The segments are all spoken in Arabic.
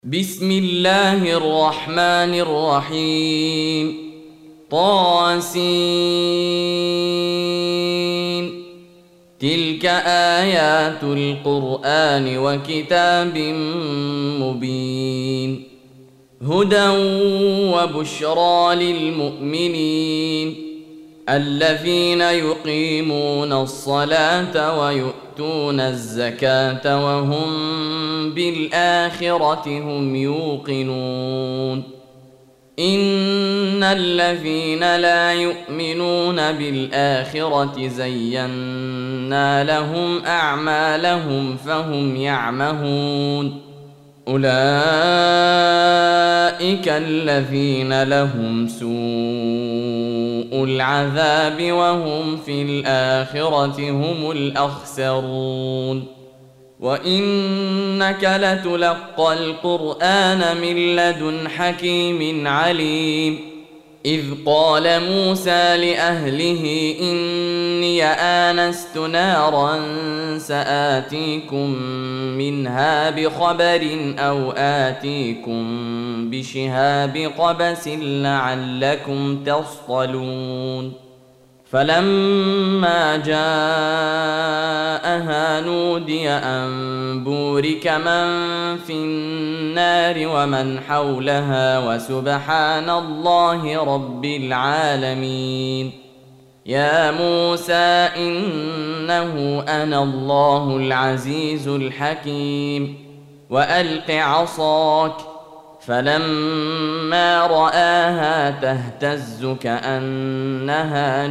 بسم الله الرحمن الرحيم. طاسين. تلك آيات القرآن وكتاب مبين، هدى وبشرى للمؤمنين الذين يقيمون الصلاة ويؤتون الزكاة وهم بالآخرة هم يوقنون. إن الذين لا يؤمنون بالآخرة زينا لهم أعمالهم فهم يعمهون. أولئك الذين لهم سوء العذاب وهم في الآخرة هم الأخسرون. وإنك لتلقى القرآن من لدن حكيم عليم. إذ قال موسى لأهله إني آنست نارا سآتيكم منها بخبر أو آتيكم بشهاب قبس لعلكم تصطلون. فلما جاءها نودي أن بورك من في النار ومن حولها وسبحان الله رب العالمين. يا موسى إنه أنا الله العزيز الحكيم وألق عصاك. فلما رآها تهتز كأنها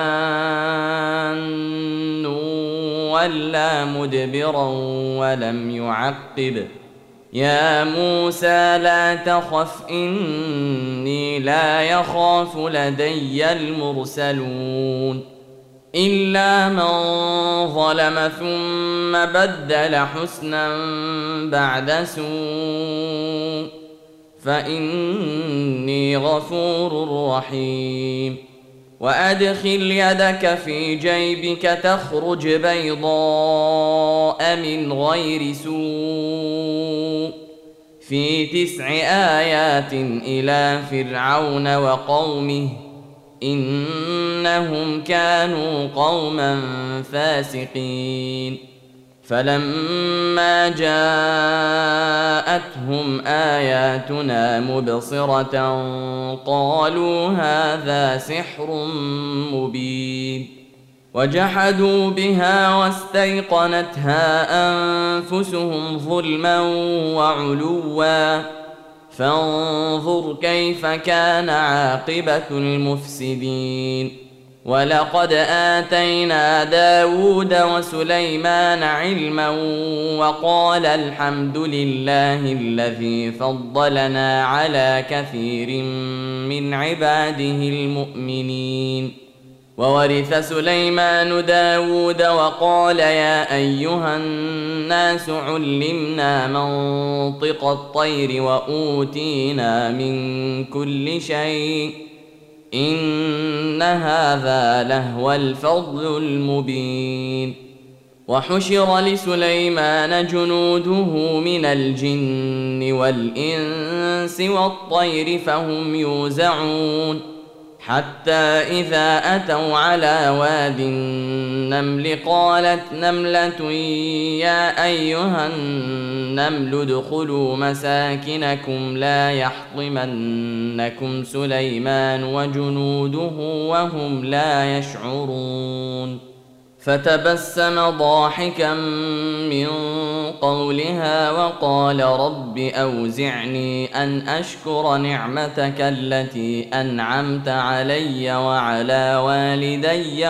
جان ولا مدبرا ولم يعقب. يا موسى لا تخف إني لا يخاف لدي المرسلون. إلا من ظلم ثم بدل حسنا بعد سوء فإني غفور رحيم. وأدخل يدك في جيبك تخرج بيضاء من غير سوء في 9 آيات إلى فرعون وقومه إنهم كانوا قوما فاسقين. فلما جاءتهم آياتنا مبصرة قالوا هذا سحر مبين. وجحدوا بها واستيقنتها أنفسهم ظلما وعلوا فانظر كيف كان عاقبة المفسدين. ولقد آتينا داود وسليمان علما وقال الحمد لله الذي فضلنا على كثير من عباده المؤمنين. وورث سليمان داود وقال يا أيها الناس علمنا منطق الطير وأوتينا من كل شيء إن هذا لهو الفضل المبين. وحشر لسليمان جنوده من الجن والإنس والطير فهم يوزعون حتى إذا أتوا على واد النمل قالت نملة يا أيها النمل ادخلوا مساكنكم لا يحطمنكم سليمان وجنوده وهم لا يشعرون. فتبسم ضاحكا من قولها وقال رب أوزعني أن أشكر نعمتك التي أنعمت علي وعلى والدي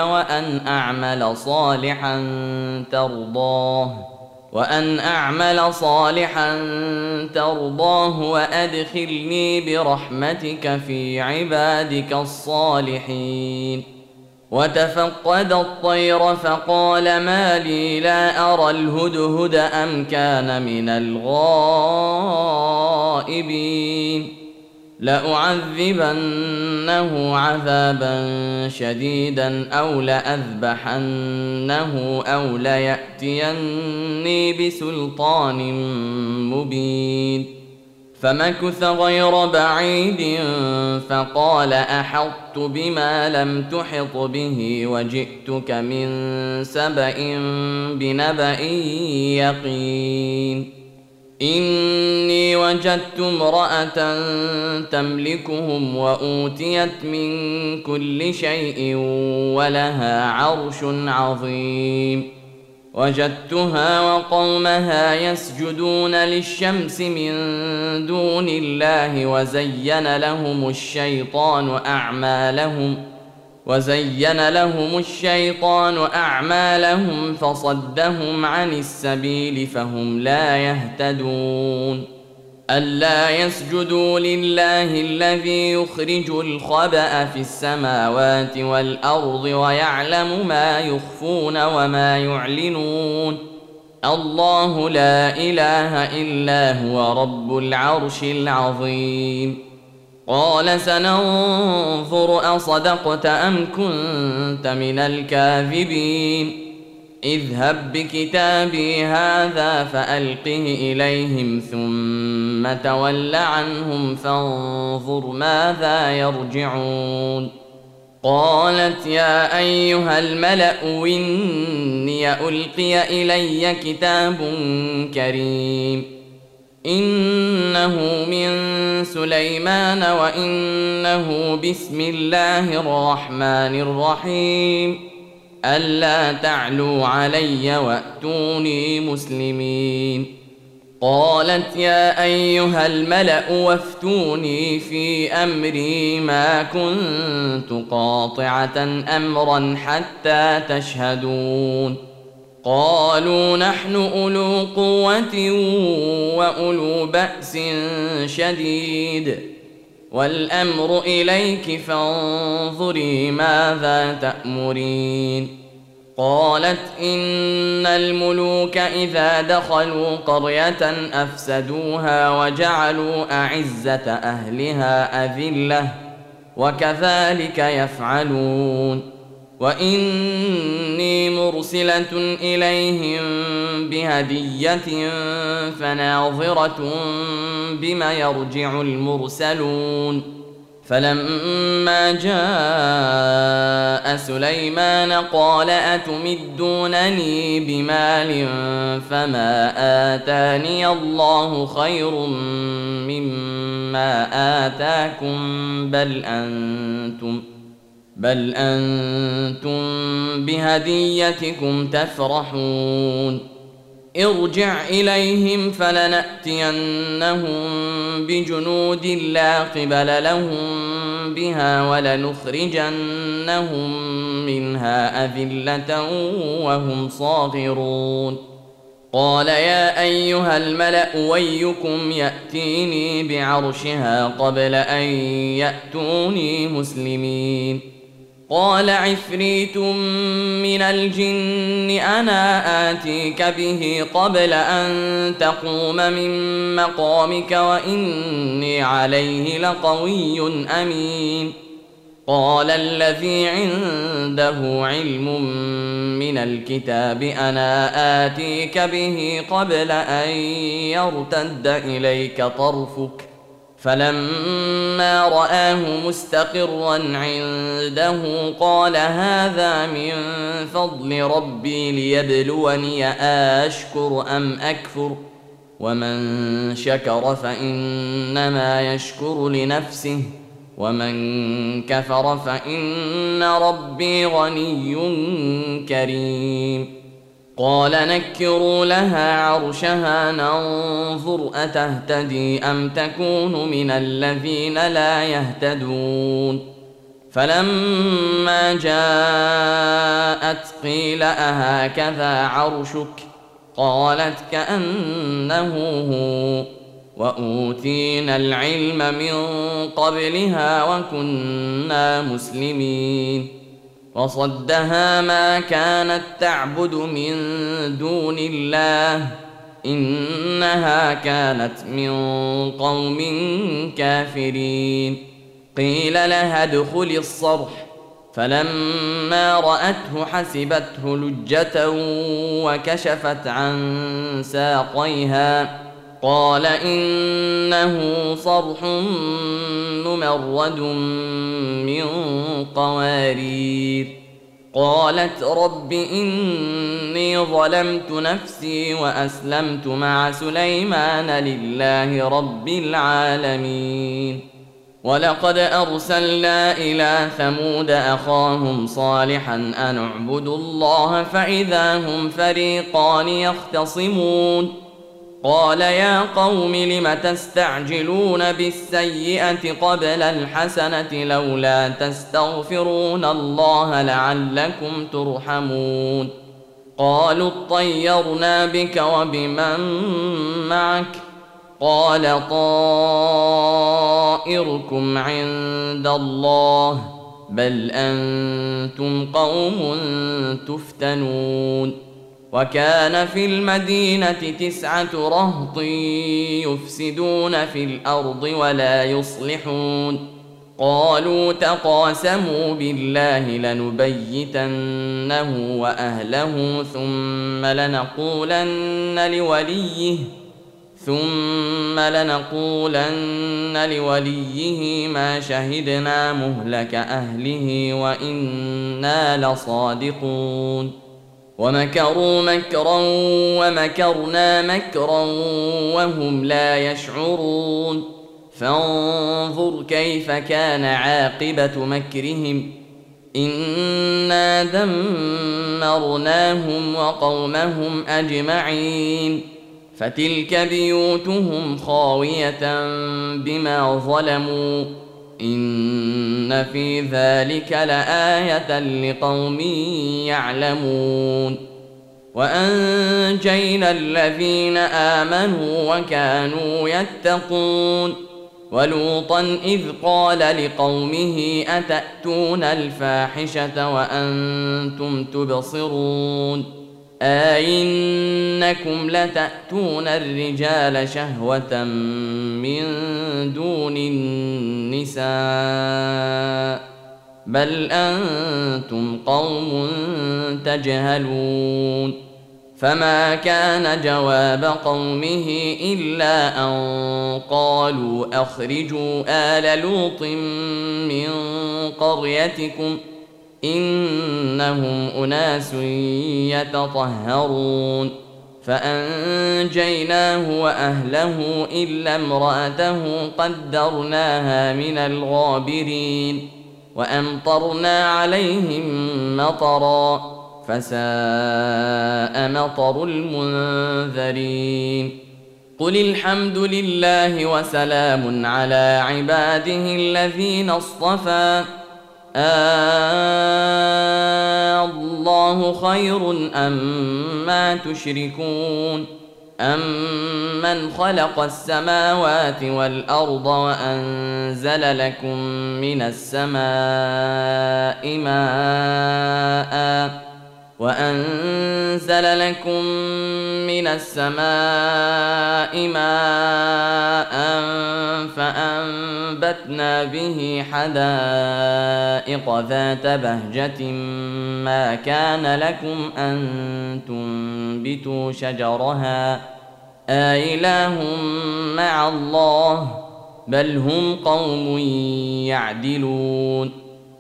وأن أعمل صالحا ترضاه وأدخلني برحمتك في عبادك الصالحين. وتفقد الطير فقال ما لي لا أرى الهدهد أم كان من الغائبين. لأعذبنه عذابا شديدا أو لأذبحنه أو ليأتيني بسلطان مبين. فمكث غير بعيد فقال أحطت بما لم تحط به وجئتك من سبأ بنبأ يقين إني وجدت امرأة تملكهم وأوتيت من كل شيء ولها عرش عظيم وجدتها وقومها يسجدون للشمس من دون الله وزين لهم الشيطان أعمالهم فصدهم عن السبيل فهم لا يهتدون ألا يسجدوا لله الذي يخرج الخبأ في السماوات والأرض ويعلم ما يخفون وما يعلنون الله لا إله إلا هو رب العرش العظيم قال سننظر أصدقت أم كنت من الكاذبين اذهب بكتابي هذا فألقه إليهم ثم تول عنهم فانظر ماذا يرجعون قالت يا أيها الملأ إني ألقي إلي كتاب كريم إنه من سليمان وإنه بسم الله الرحمن الرحيم ألا تعلوا علي وأتوني مسلمين قالت يا أيها الملأ وافتوني في أمري ما كنت قاطعة أمرا حتى تشهدون قالوا نحن أولو قوة وأولو بأس شديد والأمر إليك فانظري ماذا تأمرين قالت إن الملوك إذا دخلوا قرية أفسدوها وجعلوا أعزة أهلها أذلة وكذلك يفعلون وإني مرسلة إليهم بهدية فناظرة بما يرجع المرسلون فلما جاء سليمان قال أتمدونني بمال فما آتاني الله خير مما آتاكم بل أنتم بهديتكم تفرحون ارجع إليهم فلنأتينهم بجنود لا قبل لهم بها ولنخرجنهم منها أذلة وهم صاغرون قال يا أيها الملأ ويكم يأتيني بعرشها قبل أن يأتوني مسلمين قال عفريت من الجن أنا آتيك به قبل أن تقوم من مقامك وإني عليه لقوي أمين قال الذي عنده علم من الكتاب أنا آتيك به قبل أن يرتد إليك طرفك فلما رآه مستقرا عنده قال هذا من فضل ربي ليبلوني أشكر أم أكفر ومن شكر فإنما يشكر لنفسه ومن كفر فإن ربي غني كريم قال نكروا لها عرشها ننظر أتهتدي أم تكون من الذين لا يهتدون فلما جاءت قيل أهكذا عرشك قالت كأنه هو وأوتينا العلم من قبلها وكنا مسلمين وصدها ما كانت تعبد من دون الله إنها كانت من قوم كافرين قيل لها ادخل الصرح فلما رأته حسبته لجة وكشفت عن ساقيها قال إنه صرح ممرد من قوارير. قالت رب إني ظلمت نفسي وأسلمت مع سليمان لله رب العالمين. ولقد أرسلنا إلى ثمود أخاهم صالحا أن اعبدوا الله فإذا هم فريقان يختصمون. قال يا قوم لم تستعجلون بالسيئة قبل الحسنة لولا تستغفرون الله لعلكم ترحمون. قالوا اطيرنا بك وبمن معك قال طائركم عند الله بل أنتم قوم تفتنون. وكان في المدينة 9 رهط يفسدون في الأرض ولا يصلحون. قالوا تقاسموا بالله لنبيتنه وأهله ثم لنقولن لوليه ما شهدنا مهلك أهله وإنا لصادقون. ومكروا مكرا ومكرنا مكرا وهم لا يشعرون. فانظر كيف كان عاقبة مكرهم إنا دمرناهم وقومهم أجمعين. فتلك بيوتهم خاوية بما ظلموا إن في ذلك لآية لقوم يعلمون. وأنجينا الذين آمنوا وكانوا يتقون. ولوطا إذ قال لقومه أتأتون الفاحشة وأنتم تبصرون أئنكم لتأتون الرجال شهوة من دون النساء بل أنتم قوم تجهلون. فما كان جواب قومه إلا أن قالوا أخرجوا آل لوط من قريتكم إنهم أناس يتطهرون. فأنجيناه وأهله إلا امرأته قدرناها من الغابرين. وأمطرنا عليهم مطرا فساء مطر المنذرين. قل الحمد لله وسلام على عباده الذين اصطفى الله خير أما تشركون أمن خلق السماوات والأرض وأنزل لكم من السماء ماء فأنبتنا به حدائق ذات بهجة ما كان لكم أن تنبتوا شجرها أإله مع الله بل هم قوم يعدلون.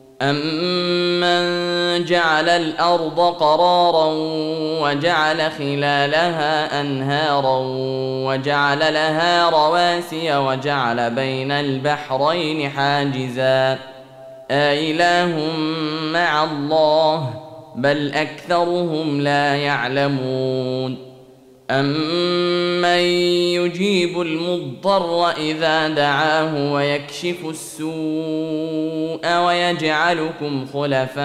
أمن جعل الأرض قرارا وجعل خلالها أنهارا وجعل لها رواسي وجعل بين البحرين حاجزا أإله مع الله بل أكثرهم لا يعلمون. أمن يجيب المضطر إذا دعاه ويكشف السوء ويجعلكم خلفاء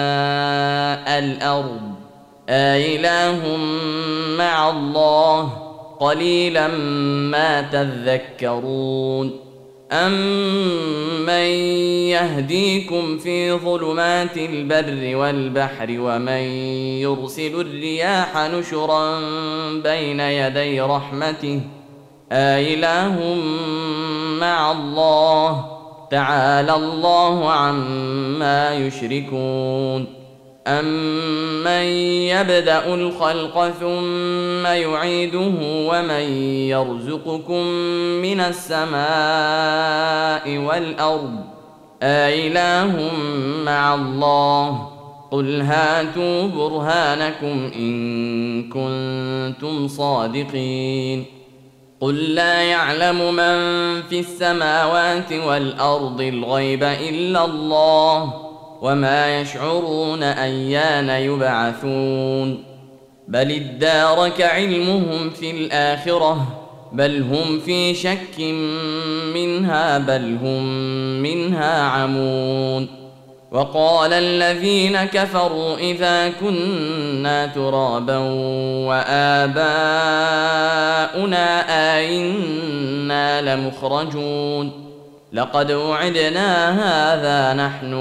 الأرض أإله مع الله قليلا ما تذكرون. أمن يهديكم في ظلمات البر والبحر ومن يرسل الرياح نشرا بين يدي رحمته أإله مع الله تعالى الله عما يشركون. أَمَّن يَبْدَأُ الْخَلْقَ ثُمَّ يُعِيدُهُ وَمَن يَرْزُقُكُم مِّنَ السَّمَاءِ وَالْأَرْضِ أَإِلَٰهٌ مَّعَ اللَّهِ قُلْ هَاتُوا بُرْهَانَكُمْ إِن كُنتُمْ صَادِقِينَ قُل لَّا يَعْلَمُ مَن فِي السَّمَاوَاتِ وَالْأَرْضِ الْغَيْبَ إِلَّا اللَّهُ وَمَا يَشْعُرُونَ أَيَّانَ يُبْعَثُونَ بَلِ ادَّارَكَ عِلْمُهُمْ فِي الْآخِرَةِ بَلْ هُمْ فِي شَكٍّ مِّنْهَا بَلْ هُم مِّنْهَا عَمُونَ وَقَالَ الَّذِينَ كَفَرُوا إِذَا كُنَّا تُرَابًا وَآبَاؤُنَا أَئِنَّا لَمُخْرَجُونَ لَقَدْ وُعِدْنَا هَٰذَا نَحْنُ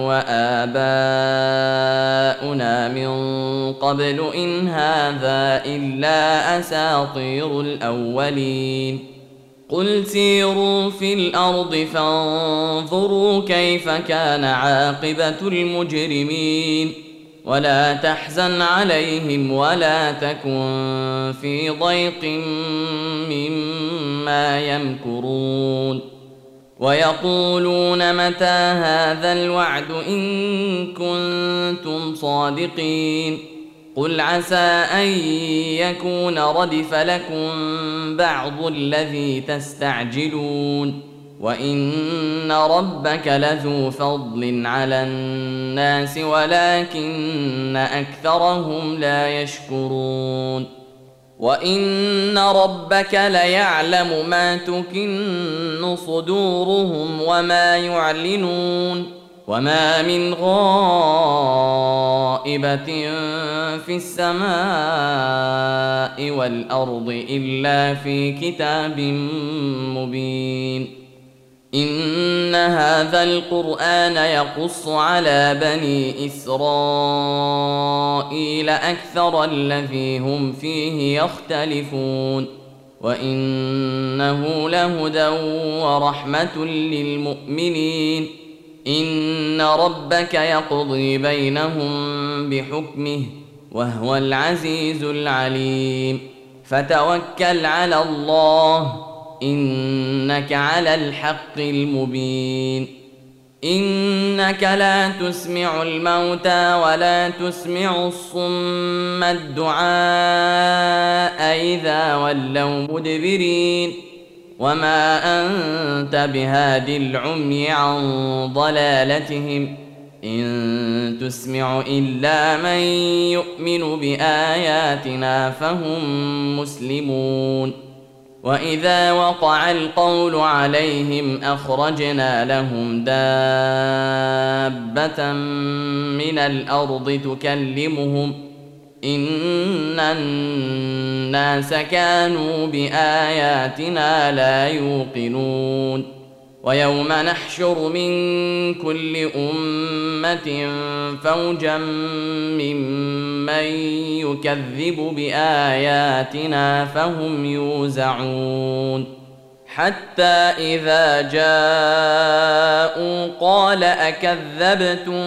وَآبَاؤُنَا مِن قَبْلُ إِنْ هَٰذَا إِلَّا أَسَاطِيرُ الْأَوَّلِينَ قُلْ سِيرُوا فِي الْأَرْضِ فَانظُرُوا كَيْفَ كَانَ عَاقِبَةُ الْمُجْرِمِينَ وَلَا تَحْزَنْ عَلَيْهِمْ وَلَا تَكُن فِي ضَيْقٍ مِّمَّا يَمْكُرُونَ وَيَقُولُونَ مَتَىٰ هَٰذَا الْوَعْدُ إِن كُنتُمْ صَادِقِينَ قُلْ عَسَىٰ أَن يَكُونَ رَدِفَ لَكُم بَعْضُ الَّذِي تَسْتَعْجِلُونَ وَإِنَّ رَبَّكَ لَذُو فَضْلٍ عَلَى النَّاسِ وَلَٰكِنَّ أَكْثَرَهُمْ لَا يَشْكُرُونَ وَإِنَّ رَبَّكَ لَيَعْلَمُ مَا تُكِنُّ صُدُورُهُمْ وَمَا يُعْلِنُونَ وَمَا مِنْ غَائِبَةٍ فِي السَّمَاءِ وَالْأَرْضِ إِلَّا فِي كِتَابٍ مُّبِينٍ إِنَّ هَٰذَا الْقُرْآنَ يَقُصُّ عَلَىٰ بَنِي إِسْرَائِيلَ أَكْثَرَ الَّذِي هُمْ فِيهِ يَخْتَلِفُونَ وَإِنَّهُ لَهُدًى وَرَحْمَةٌ لِّلْمُؤْمِنِينَ إِنَّ رَبَّكَ يَقْضِي بَيْنَهُم بِحُكْمِهِ وَهُوَ الْعَزِيزُ الْعَلِيمُ فَتَوَكَّلْ عَلَى اللَّهِ إِنَّكَ عَلَى الْحَقِّ الْمُبِينِ إِنَّكَ لَا تُسْمِعُ الْمَوْتَىٰ وَلَا تُسْمِعُ الصُّمَّ الدُّعَاءَ إِذَا وَلَّوْا مُدْبِرِينَ وَمَا أَنتَ بِهَادِ الْعُمْيِ عَن ضَلَالَتِهِمْ إِن تُسْمِعُ إِلَّا مَن يُؤْمِنُ بِآيَاتِنَا فَهُم مُّسْلِمُونَ وَإِذَا وَقَعَ الْقَوْلُ عَلَيْهِمْ أَخْرَجْنَا لَهُمْ دَابَّةً مِّنَ الْأَرْضِ تُكَلِّمُهُمْ إِنَّ النَّاسَ كَانُوا بِآيَاتِنَا لَا يُوقِنُونَ وَيَوْمَ نَحْشُرُ مِن كُلِّ أُمَّةٍ فَوْجًا مِّمَّن يُكَذِّبُ بِآيَاتِنَا فَهُمْ يُوزَعُونَ حَتَّىٰ إِذَا جَاءُوا قَالَ أَكَذَّبْتُم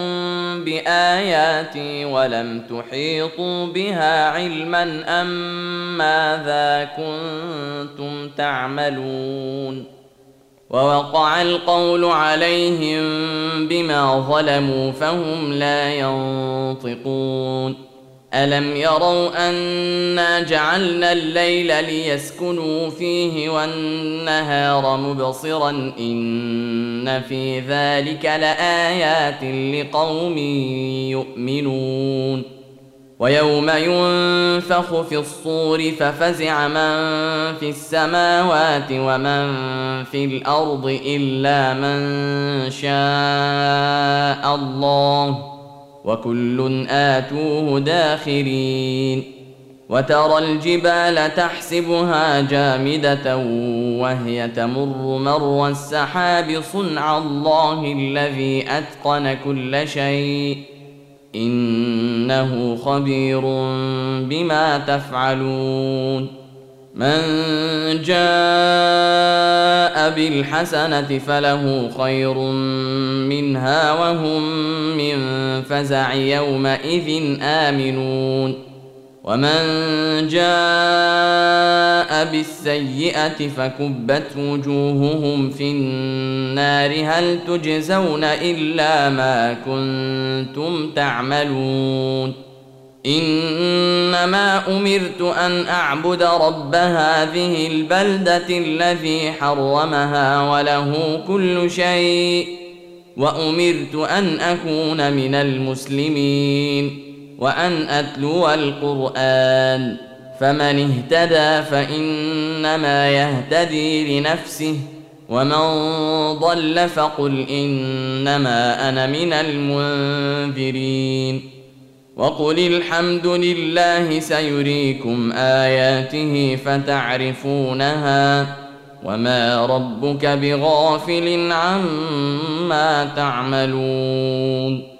بِآيَاتِي وَلَمْ تُحِيطُوا بِهَا عِلْمًا أَمَّاذَا كُنتُمْ تَعْمَلُونَ وَوَقَعَ الْقَوْلُ عَلَيْهِم بِمَا ظَلَمُوا فَهُمْ لَا يَنطِقُونَ أَلَمْ يَرَوْا أَنَّا جَعَلْنَا اللَّيْلَ لِيَسْكُنُوا فِيهِ وَالنَّهَارَ مُبْصِرًا إِنَّ فِي ذَلِكَ لَآيَاتٍ لِقَوْمٍ يُؤْمِنُونَ وَيَوْمَ يُنفَخُ فِي الصُّورِ فَفَزِعَ مَن فِي السَّمَاوَاتِ وَمَن فِي الْأَرْضِ إِلَّا مَن شَاءَ اللَّهُ وَكُلٌّ آتُوهُ دَاخِرِينَ وَتَرَى الْجِبَالَ تَحْسَبُهَا جَامِدَةً وَهِيَ تَمُرُّ مَرَّ السَّحَابِ صُنْعَ اللَّهِ الَّذِي أَتْقَنَ كُلَّ شَيْءٍ إِنَّهُ خَبِيرٌ بِمَا تَفْعَلُونَ من جاء بالحسنة فله خير منها وهم من فزع يومئذ آمنون ومن جاء بالسيئة فكبت وجوههم في النار هل تجزون إلا ما كنتم تعملون إنما أمرت أن أعبد رب هذه البلدة الذي حرمها وله كل شيء وأمرت أن أكون من المسلمين وأن أتلو القرآن فمن اهتدى فإنما يهتدي لنفسه ومن ضل فقل إنما أنا من المنذرين وقل الحمد لله سيريكم آياته فتعرفونها وما ربك بغافل عما تعملون